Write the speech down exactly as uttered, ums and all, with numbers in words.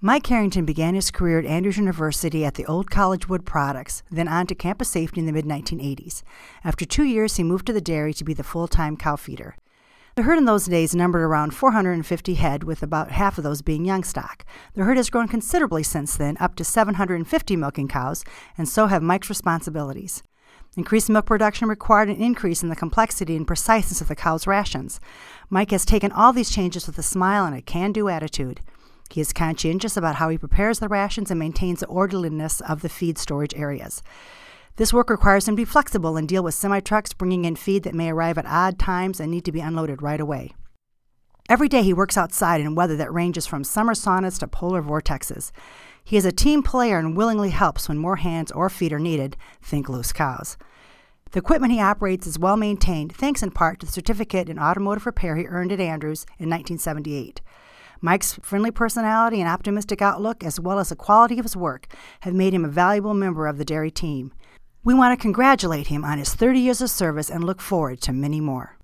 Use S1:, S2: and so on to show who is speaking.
S1: Mike Harrington began his career at Andrews University at the old College Wood Products, then on to Campus Safety in the mid nineteen eighties. After two years, he moved to the dairy to be the full-time cow feeder. The herd in those days numbered around four hundred fifty head, with about half of those being young stock. The herd has grown considerably since then, up to seven hundred fifty milking cows, and so have Mike's responsibilities. Increased milk production required an increase in the complexity and preciseness of the cow's rations. Mike has taken all these changes with a smile and a can-do attitude. He is conscientious about how he prepares the rations and maintains the orderliness of the feed storage areas. This work requires him to be flexible and deal with semi-trucks bringing in feed that may arrive at odd times and need to be unloaded right away. Every day he works outside in weather that ranges from summer saunas to polar vortexes. He is a team player and willingly helps when more hands or feet are needed, think loose cows. The equipment he operates is well maintained, thanks in part to the certificate in automotive repair he earned at Andrews in nineteen seventy-eight. Mike's friendly personality and optimistic outlook, as well as the quality of his work, have made him a valuable member of the dairy team. We want to congratulate him on his thirty years of service and look forward to many more.